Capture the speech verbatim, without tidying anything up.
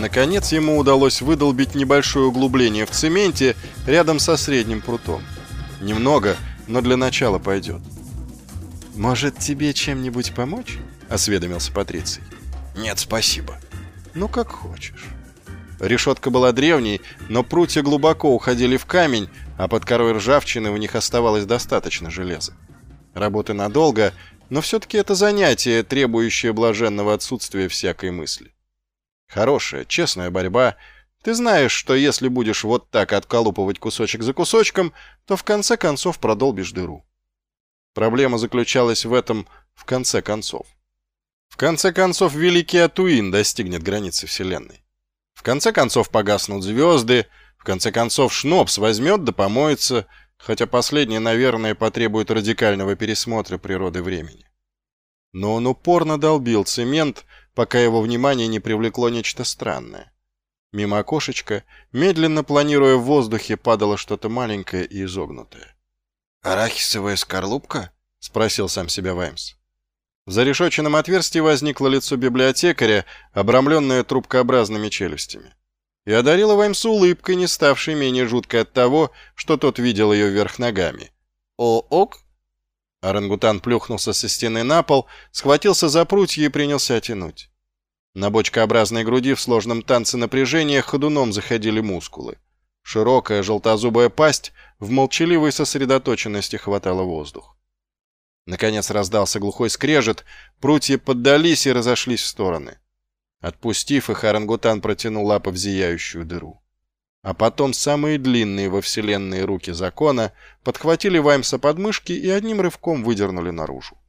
Наконец ему удалось выдолбить небольшое углубление в цементе рядом со средним прутом. Немного, но для начала пойдет. «Может, тебе чем-нибудь помочь?» — осведомился Патриций. «Нет, спасибо». «Ну, как хочешь». Решетка была древней, но прутья глубоко уходили в камень, а под корой ржавчины у них оставалось достаточно железа. Работы надолго, но все-таки это занятие, требующее блаженного отсутствия всякой мысли. Хорошая, честная борьба. Ты знаешь, что если будешь вот так отколупывать кусочек за кусочком, то в конце концов продолбишь дыру. Проблема заключалась в этом в конце концов. В конце концов, великий Атуин достигнет границы Вселенной. В конце концов, погаснут звезды. В конце концов, Шнопс возьмет да помоется, хотя последнее, наверное, потребует радикального пересмотра природы времени. Но он упорно долбил цемент, пока его внимание не привлекло нечто странное. Мимо окошечка, медленно планируя в воздухе, падало что-то маленькое и изогнутое. «Арахисовая скорлупка?» — спросил сам себя Ваймс. В зарешоченном отверстии возникло лицо библиотекаря, обрамленное трубкообразными челюстями. И одарила Ваймса улыбкой, не ставшей менее жуткой от того, что тот видел ее вверх ногами. «О-ок!» Орангутан плюхнулся со стены на пол, схватился за прутья и принялся тянуть. На бочкообразной груди в сложном танце напряжения ходуном заходили мускулы. Широкая желтозубая пасть в молчаливой сосредоточенности хватала воздух. Наконец раздался глухой скрежет, прутья поддались и разошлись в стороны. Отпустив их, орангутан протянул лапы в зияющую дыру. А потом самые длинные во вселенной руки закона подхватили Ваймса под мышки и одним рывком выдернули наружу.